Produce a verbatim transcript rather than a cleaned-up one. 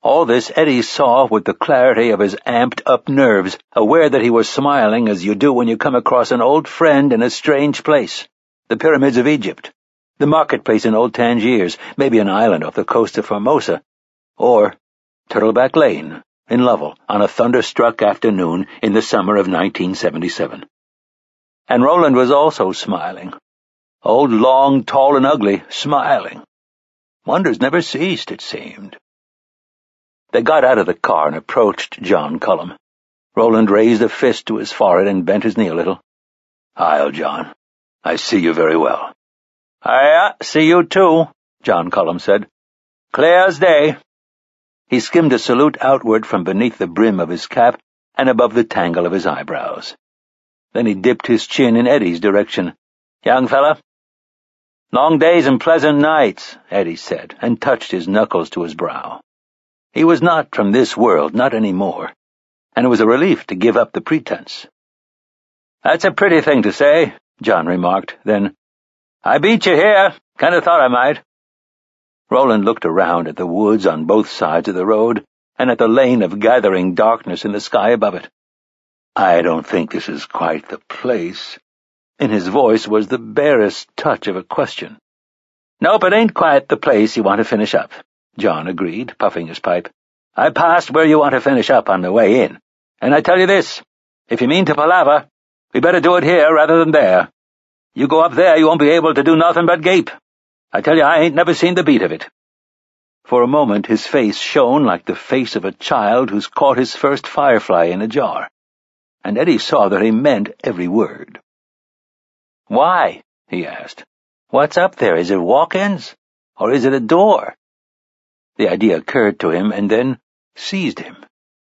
All this Eddie saw with the clarity of his amped-up nerves, aware that he was smiling as you do when you come across an old friend in a strange place. The pyramids of Egypt, the marketplace in old Tangiers, maybe an island off the coast of Formosa, or Turtleback Lane in Lovell on a thunderstruck afternoon in the summer of nineteen seventy-seven. And Roland was also smiling. Old, long, tall, and ugly, smiling. Wonders never ceased, it seemed. They got out of the car and approached John Cullum. Roland raised a fist to his forehead and bent his knee a little. "Hi, old John. I see you very well." "I uh, see you too," John Cullum said. "Clear as day." He skimmed a salute outward from beneath the brim of his cap and above the tangle of his eyebrows. Then he dipped his chin in Eddie's direction. "Young fella?" "Long days and pleasant nights," Eddie said, and touched his knuckles to his brow. He was not from this world, not any more, and it was a relief to give up the pretense. "That's a pretty thing to say," John remarked. Then, "I beat you here. Kind of thought I might." Roland looked around at the woods on both sides of the road and at the lane of gathering darkness in the sky above it. "I don't think this is quite the place." In his voice was the barest touch of a question. "Nope, it ain't quite the place you want to finish up," John agreed, puffing his pipe. "I passed where you want to finish up on the way in, and I tell you this, if you mean to palaver, we better do it here rather than there. You go up there, you won't be able to do nothing but gape. I tell you, I ain't never seen the beat of it." For a moment his face shone like the face of a child who's caught his first firefly in a jar, and Eddie saw that he meant every word. "Why?" he asked. "What's up there? Is it walk-ins? Or is it a door?" The idea occurred to him and then seized him.